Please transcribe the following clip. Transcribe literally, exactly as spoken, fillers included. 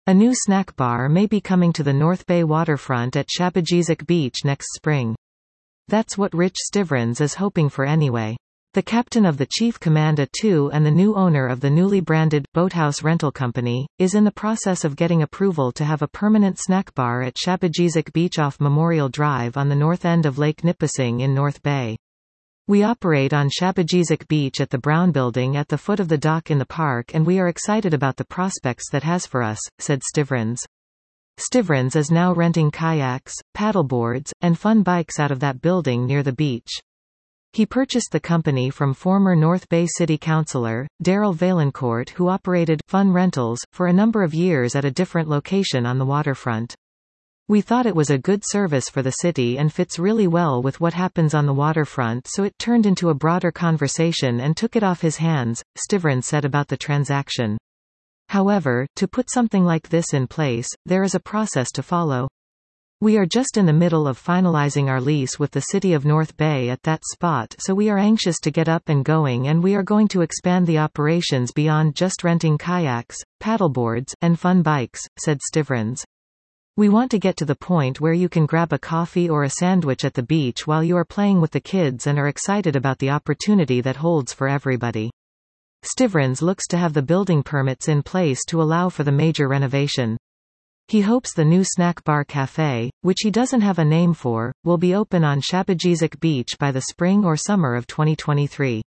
A new snack bar may be coming to the North Bay waterfront at Shabajizik Beach next spring. That's what Rich Stivrins is hoping for anyway. The captain of the Chief Commanda two and the new owner of the newly branded Boathouse Rental Company, is in the process of getting approval to have a permanent snack bar at Shabajizik Beach off Memorial Drive on the north end of Lake Nipissing in North Bay. We operate on Shabajizik Beach at the Brown Building at the foot of the dock in the park, and we are excited about the prospects that has for us, said Stivrins. Stivrins is now renting kayaks, paddleboards, and fun bikes out of that building near the beach. He purchased the company from former North Bay City Councillor, Daryl Valencourt, who operated Fun Rentals for a number of years at a different location on the waterfront. We thought it was a good service for the city and fits really well with what happens on the waterfront, so it turned into a broader conversation and took it off his hands, Stivrins said about the transaction. However, to put something like this in place, there is a process to follow. We are just in the middle of finalizing our lease with the City of North Bay at that spot, so we are anxious to get up and going, and we are going to expand the operations beyond just renting kayaks, paddleboards, and fun bikes, said Stivrins. We want to get to the point where you can grab a coffee or a sandwich at the beach while you are playing with the kids and are excited about the opportunity that holds for everybody. Stivrins looks to have the building permits in place to allow for the major renovation. He hopes the new snack bar cafe, which he doesn't have a name for, will be open on Shabajizik Beach by the spring or summer of twenty twenty-three.